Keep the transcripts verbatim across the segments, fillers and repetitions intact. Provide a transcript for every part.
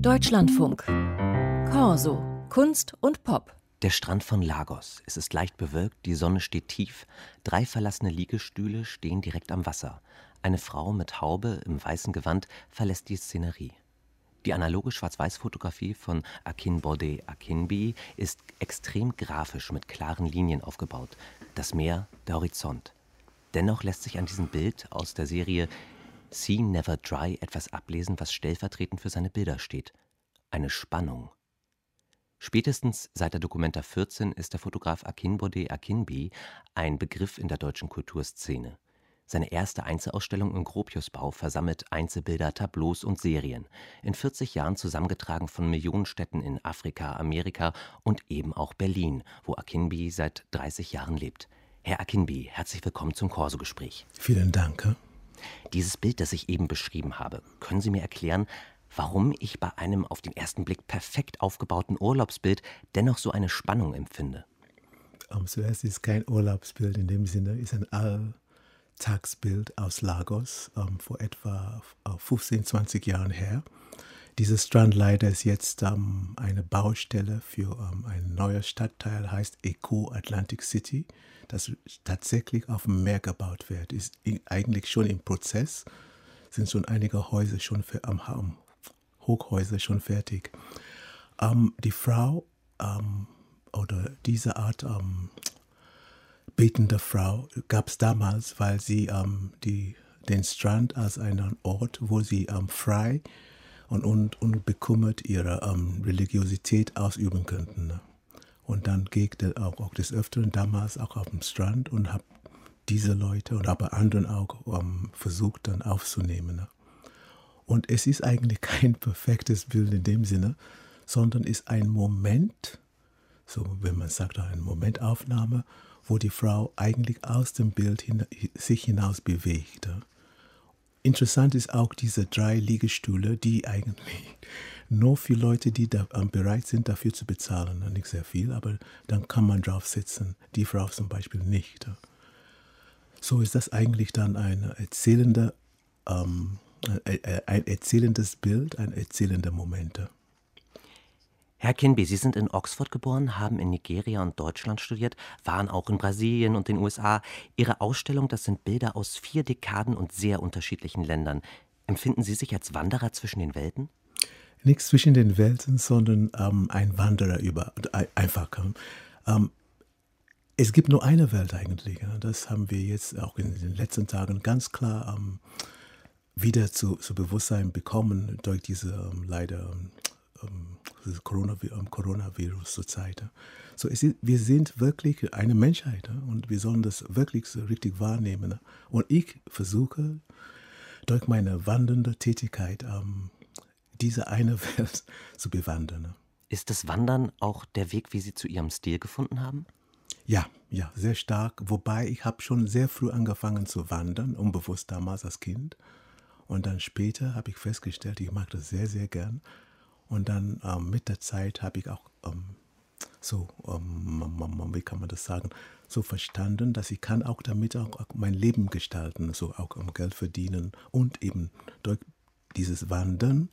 Deutschlandfunk. Corso. Kunst und Pop. Der Strand von Lagos. Es ist leicht bewölkt, die Sonne steht tief. Drei verlassene Liegestühle stehen direkt am Wasser. Eine Frau mit Haube im weißen Gewand verlässt die Szenerie. Die analoge Schwarz-Weiß-Fotografie von Akinbode Akinbi ist extrem grafisch mit klaren Linien aufgebaut. Das Meer, der Horizont. Dennoch lässt sich an diesem Bild aus der Serie See Never Dry etwas ablesen, was stellvertretend für seine Bilder steht. Eine Spannung. Spätestens seit der Documenta vierzehn ist der Fotograf Akinbode Akinbi ein Begriff in der deutschen Kulturszene. Seine erste Einzelausstellung im Gropiusbau versammelt Einzelbilder, Tableaus und Serien. In vierzig Jahren zusammengetragen von Millionenstädten in Afrika, Amerika und eben auch Berlin, wo Akinbi seit dreißig Jahren lebt. Herr Akinbi, herzlich willkommen zum Corso-Gespräch. Vielen Dank. Dieses Bild, das ich eben beschrieben habe, können Sie mir erklären, warum ich bei einem auf den ersten Blick perfekt aufgebauten Urlaubsbild dennoch so eine Spannung empfinde? Um, zuerst ist kein Urlaubsbild in dem Sinne, ist ein Alltagsbild aus Lagos, um, vor etwa fünfzehn, zwanzig Jahren her. Dieser Strand leider ist jetzt um, eine Baustelle für um, ein neuer Stadtteil, heißt Eco Atlantic City, das tatsächlich auf dem Meer gebaut wird. Ist eigentlich schon im Prozess, sind schon einige Häuser schon für, um, Hochhäuser schon fertig. Um, die Frau um, oder diese Art um, betende Frau gab es damals, weil sie um, die, den Strand als einen Ort, wo sie um, frei und, und unbekümmert ihre um, Religiosität ausüben könnten. Ne? Und dann ging ich auch, auch des Öfteren damals auch auf dem Strand und habe diese Leute und aber anderen auch um, versucht dann aufzunehmen. Ne? Und es ist eigentlich kein perfektes Bild in dem Sinne, sondern ist ein Moment, so wenn man sagt, eine Momentaufnahme, wo die Frau eigentlich aus dem Bild hin, sich hinaus bewegt. Interessant ist auch diese drei Liegestühle, die eigentlich nur für Leute, die da, um, bereit sind, dafür zu bezahlen. Nicht sehr viel, aber dann kann man drauf sitzen. Die Frau zum Beispiel nicht. So ist das eigentlich dann ein erzählender ähm, ein erzählendes Bild, ein erzählender Moment. Herr Akinbi, Sie sind in Oxford geboren, haben in Nigeria und Deutschland studiert, waren auch in Brasilien und den U S A. Ihre Ausstellung, das sind Bilder aus vier Dekaden und sehr unterschiedlichen Ländern. Empfinden Sie sich als Wanderer zwischen den Welten? Nichts zwischen den Welten, sondern ähm, ein Wanderer über, einfach. Ähm, es gibt nur eine Welt eigentlich. Das haben wir jetzt auch in den letzten Tagen ganz klar ähm, wieder zu, zu Bewusstsein bekommen durch diese ähm, leider ähm, dieses Coronavi- ähm, Coronavirus zurzeit. So, es ist, wir sind wirklich eine Menschheit und wir sollen das wirklich so richtig wahrnehmen. Und ich versuche durch meine wandernde Tätigkeit ähm, diese eine Welt zu bewandern. Ist das Wandern auch der Weg, wie Sie zu Ihrem Stil gefunden haben? Ja, ja, sehr stark. Wobei ich habe schon sehr früh angefangen zu wandern, unbewusst damals als Kind. Und dann später habe ich festgestellt, ich mag das sehr, sehr gern. Und dann ähm, mit der Zeit habe ich auch ähm, so, ähm, wie kann man das sagen, so verstanden, dass ich kann auch damit auch mein Leben gestalten, so auch um Geld verdienen und eben durch dieses Wandern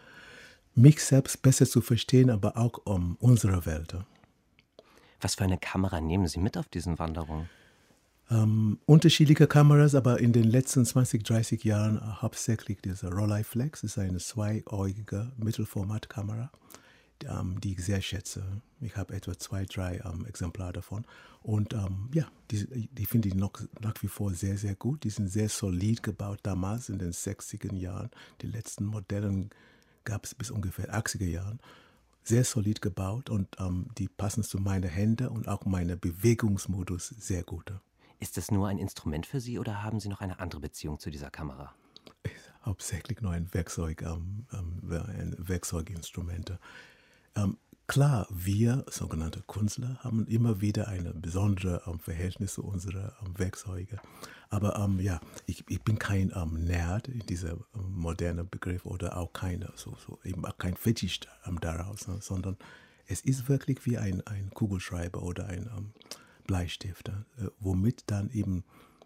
mich selbst besser zu verstehen, aber auch um unsere Welt. Was für eine Kamera nehmen Sie mit auf diesen Wanderungen? Ähm, unterschiedliche Kameras, aber in den letzten zwanzig, dreißig Jahren äh, hauptsächlich diese Rolleiflex, ist eine zweiäugige Mittelformatkamera, ähm, die ich sehr schätze. Ich habe etwa zwei, drei ähm, Exemplare davon und ähm, ja, die, die finde ich noch, nach wie vor sehr, sehr gut. Die sind sehr solid gebaut damals in den sechziger Jahren. Die letzten Modellen gab es bis ungefähr achtziger Jahren. Sehr solid gebaut und ähm, die passen zu meinen Händen und auch meinem Bewegungsmodus sehr gut. Ist das nur ein Instrument für Sie oder haben Sie noch eine andere Beziehung zu dieser Kamera? Hauptsächlich nur ein Werkzeug, ähm, ein Werkzeuginstrumente. Ähm, klar, wir sogenannte Künstler haben immer wieder ein besonderes ähm, Verhältnis zu unseren ähm, Werkzeugen. Aber ähm, ja, ich, ich bin kein ähm, Nerd in diesem ähm, modernen Begriff oder auch keine, so, so, eben auch kein Fetisch ähm, daraus, ne, sondern es ist wirklich wie ein, ein Kugelschreiber oder ein ähm, Bleistift, äh, womit dann eben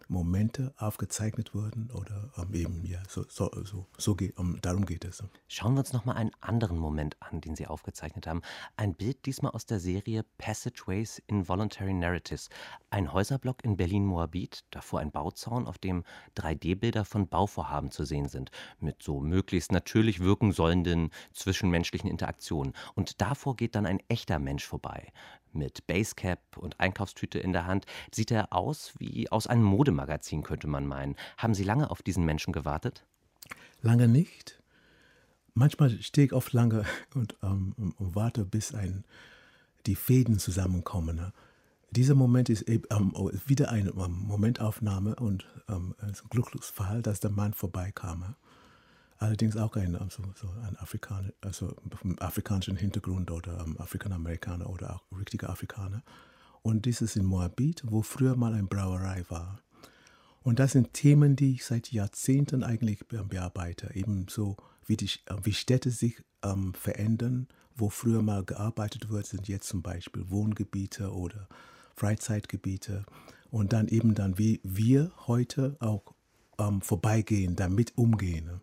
Momente aufgezeichnet wurden oder ähm, eben, ja, so, so, so, so geht, um, darum geht es. Schauen wir uns noch mal einen anderen Moment an, den Sie aufgezeichnet haben. Ein Bild diesmal aus der Serie Passageways Involuntary Narratives. Ein Häuserblock in Berlin-Moabit, davor ein Bauzaun, auf dem drei D-Bilder von Bauvorhaben zu sehen sind, mit so möglichst natürlich wirken sollenden zwischenmenschlichen Interaktionen. Und davor geht dann ein echter Mensch vorbei. Mit Basecap und Einkaufstüte in der Hand sieht er aus wie aus einem Modemagazin, könnte man meinen. Haben Sie lange auf diesen Menschen gewartet? Lange nicht. Manchmal stehe ich oft lange und, ähm, und warte, bis ein, die Fäden zusammenkommen. Ne? Dieser Moment ist eben, ähm, wieder eine ähm, Momentaufnahme und ähm, ein Glücksfall, dass der Mann vorbeikam. Ne? Allerdings auch ein, also, so ein Afrikaner, also mit afrikanischen Hintergrund oder um, Afrikaner-Amerikaner oder auch richtiger Afrikaner. Und dieses in Moabit, wo früher mal eine Brauerei war. Und das sind Themen, die ich seit Jahrzehnten eigentlich bearbeite. Ebenso wie, die, wie Städte sich ähm, verändern, wo früher mal gearbeitet wird, sind jetzt zum Beispiel Wohngebiete oder Freizeitgebiete. Und dann eben dann, wie wir heute auch ähm, vorbeigehen, damit umgehen.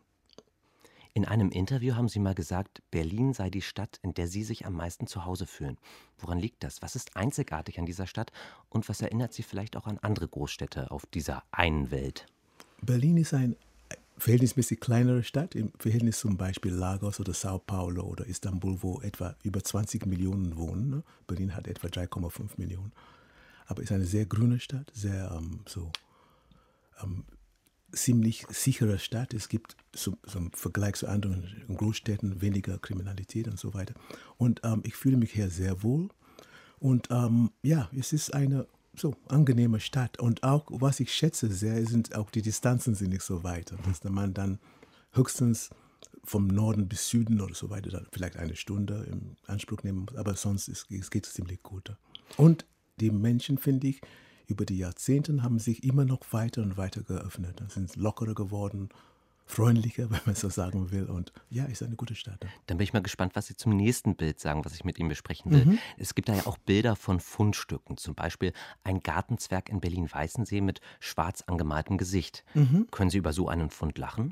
In einem Interview haben Sie mal gesagt, Berlin sei die Stadt, in der Sie sich am meisten zu Hause fühlen. Woran liegt das? Was ist einzigartig an dieser Stadt und was erinnert Sie vielleicht auch an andere Großstädte auf dieser einen Welt? Berlin ist eine verhältnismäßig kleinere Stadt, im Verhältnis zum Beispiel Lagos oder Sao Paulo oder Istanbul, wo etwa über zwanzig Millionen wohnen. Berlin hat etwa drei Komma fünf Millionen. Aber es ist eine sehr grüne Stadt, sehr ähm, so ähm, ziemlich sichere Stadt. Es gibt so, so im Vergleich zu anderen Großstädten weniger Kriminalität und so weiter. Und ähm, ich fühle mich hier sehr wohl. Und ähm, ja, es ist eine so angenehme Stadt. Und auch, was ich schätze sehr, sind auch die Distanzen sind nicht so weit. Dass man dann höchstens vom Norden bis Süden oder so weiter dann vielleicht eine Stunde in Anspruch nehmen muss. Aber sonst ist, es geht es ziemlich gut. Und die Menschen, finde ich, über die Jahrzehnte haben sich immer noch weiter und weiter geöffnet. Dann sind lockerer geworden, freundlicher, wenn man so sagen will. Und ja, ist eine gute Stadt. Dann bin ich mal gespannt, was Sie zum nächsten Bild sagen, was ich mit Ihnen besprechen will. Mhm. Es gibt da ja auch Bilder von Fundstücken, zum Beispiel ein Gartenzwerg in Berlin-Weißensee mit schwarz angemaltem Gesicht. Mhm. Können Sie über so einen Fund lachen?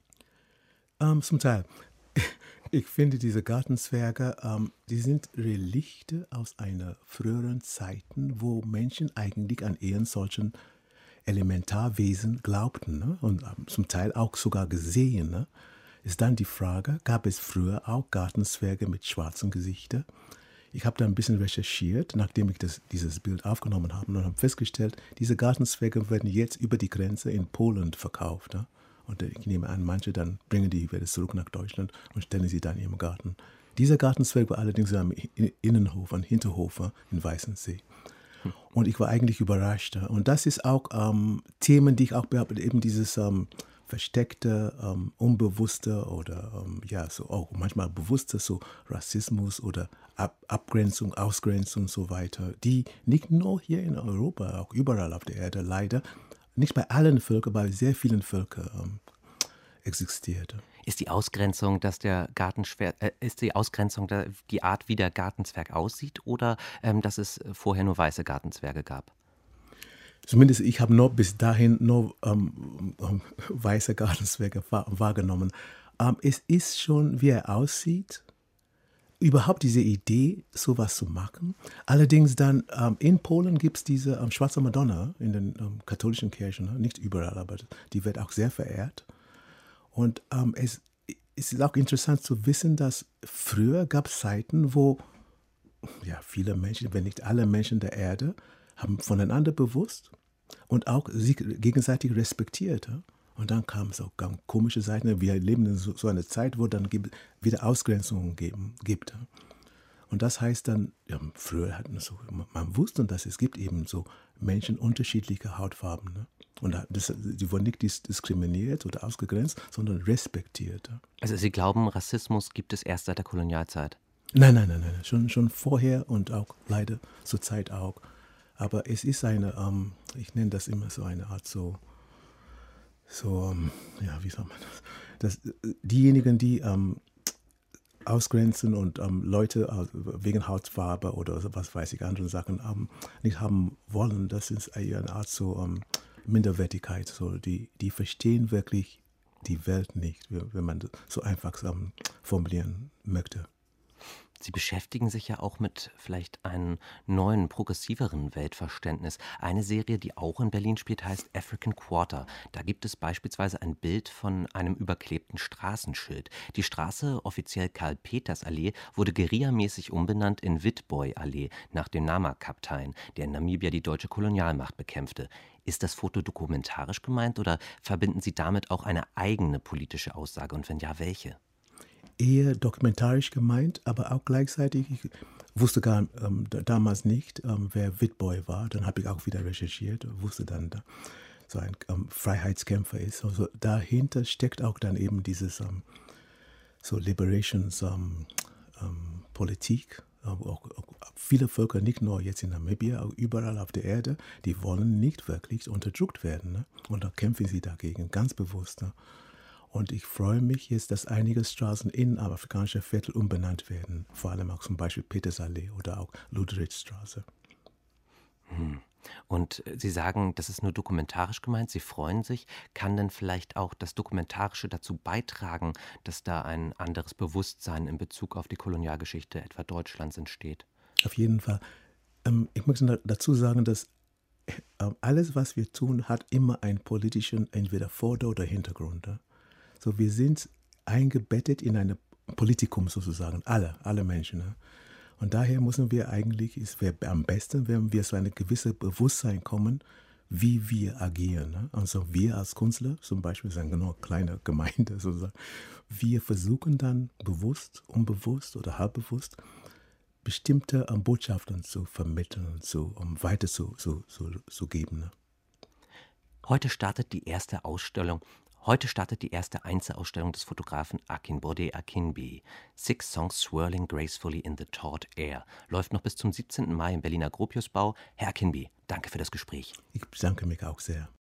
Ähm, zum Teil. Ich finde, diese Gartenzwerge, ähm, die sind Relikte aus einer früheren Zeiten, wo Menschen eigentlich an ihren solchen Elementarwesen glaubten, ne? Und ähm, zum Teil auch sogar gesehen. Ne? Ist dann die Frage, gab es früher auch Gartenzwerge mit schwarzen Gesichtern? Ich habe da ein bisschen recherchiert, nachdem ich das, dieses Bild aufgenommen habe und habe festgestellt, diese Gartenzwerge werden jetzt über die Grenze in Polen verkauft. Ne? Und ich nehme an, manche dann bringen die wieder zurück nach Deutschland und stellen sie dann in ihrem Garten. Dieser Gartenzwerg war allerdings am Innenhof, am Hinterhof in Weißensee. Und ich war eigentlich überrascht. Und das ist auch ähm, Themen, die ich auch behaupte, eben dieses ähm, versteckte, ähm, unbewusste oder ähm, ja, so auch manchmal bewusste, so Rassismus oder Ab- Abgrenzung, Ausgrenzung und so weiter, die nicht nur hier in Europa, auch überall auf der Erde leider, nicht bei allen Völkern, bei sehr vielen Völkern ähm, existierte. Ist die Ausgrenzung, dass der Gartenzwerg, äh, ist die Ausgrenzung der, die Art, wie der Gartenzwerg aussieht, oder ähm, dass es vorher nur weiße Gartenzwerge gab? Zumindest ich habe noch bis dahin nur ähm, ähm, weiße Gartenzwerge wahrgenommen. Ähm, es ist schon, wie er aussieht, überhaupt diese Idee, sowas zu machen. Allerdings dann ähm, in Polen gibt es diese ähm, schwarze Madonna in den ähm, katholischen Kirchen, ne? Nicht überall, aber die wird auch sehr verehrt. Und ähm, es, es ist auch interessant zu wissen, dass früher gab es Zeiten, wo ja, viele Menschen, wenn nicht alle Menschen der Erde, haben voneinander bewusst und auch sich gegenseitig respektiert. Ja? Und dann kamen so ganz komische Seiten. Wir leben in so, so einer Zeit, wo dann wieder Ausgrenzungen geben, gibt. Und das heißt dann, ja, früher hatten so, man wusste, dass es gibt eben so Menschen unterschiedlicher Hautfarben. Ne? Und das, die wurden nicht diskriminiert oder ausgegrenzt, sondern respektiert. Also Sie glauben, Rassismus gibt es erst seit der Kolonialzeit? Nein, nein, nein, nein. Schon, schon vorher und auch leider zur Zeit auch. Aber es ist eine, ähm, ich nenne das immer so eine Art so, so, ähm, ja, wie soll man das? das diejenigen, die ähm, ausgrenzen und ähm, Leute äh, wegen Hautfarbe oder was weiß ich, andere Sachen ähm, nicht haben wollen, das ist eher eine Art so, ähm, Minderwertigkeit. So, die, die verstehen wirklich die Welt nicht, wenn man so einfach um, formulieren möchte. Sie beschäftigen sich ja auch mit vielleicht einem neuen, progressiveren Weltverständnis. Eine Serie, die auch in Berlin spielt, heißt African Quarter. Da gibt es beispielsweise ein Bild von einem überklebten Straßenschild. Die Straße, offiziell Karl-Peters-Allee, wurde guerillamäßig umbenannt in Witbooi-Allee, nach dem Nama-Kaptein, der in Namibia die deutsche Kolonialmacht bekämpfte. Ist das Foto dokumentarisch gemeint oder verbinden Sie damit auch eine eigene politische Aussage? Und wenn ja, welche? Eher dokumentarisch gemeint, aber auch gleichzeitig, ich wusste gar ähm, damals nicht, ähm, wer Witbooi war. Dann habe ich auch wieder recherchiert und wusste dann, da so ein ähm, Freiheitskämpfer ist. Also dahinter steckt auch dann eben dieses ähm, so Liberations ähm, ähm, Politik. Auch, auch viele Völker, nicht nur jetzt in Namibia, auch überall auf der Erde, die wollen nicht wirklich unterdrückt werden. Ne? Und da kämpfen sie dagegen, ganz bewusst. Ne? Und ich freue mich jetzt, dass einige Straßen in afrikanische Viertel umbenannt werden. Vor allem auch zum Beispiel Petersallee oder auch Luderichstraße. Hm. Und Sie sagen, das ist nur dokumentarisch gemeint, Sie freuen sich. Kann denn vielleicht auch das Dokumentarische dazu beitragen, dass da ein anderes Bewusstsein in Bezug auf die Kolonialgeschichte etwa Deutschlands entsteht? Auf jeden Fall. Ähm, ich möchte dazu sagen, dass ähm, alles, was wir tun, hat immer einen politischen, entweder Vorder- oder Hintergrund. Ja? So, wir sind eingebettet in ein Politikum sozusagen, alle, alle Menschen. Ne? Und daher müssen wir eigentlich, es wäre am besten, wenn wir so ein gewisses Bewusstsein kommen, wie wir agieren. Ne? Also wir als Künstler, zum Beispiel, sind genau kleine Gemeinde sozusagen, wir versuchen dann bewusst, unbewusst oder halbbewusst bestimmte um, Botschaften zu vermitteln und zu, um weiter zu, zu, zu, zu geben. Ne? Heute startet die erste Ausstellung Heute startet die erste Einzelausstellung des Fotografen Akinbode Akinbiyi. Six Songs Swirling Gracefully in the Taut Air. Läuft noch bis zum siebzehnten Mai im Berliner Gropiusbau. Herr Akinbiyi, danke für das Gespräch. Ich bedanke mich auch sehr.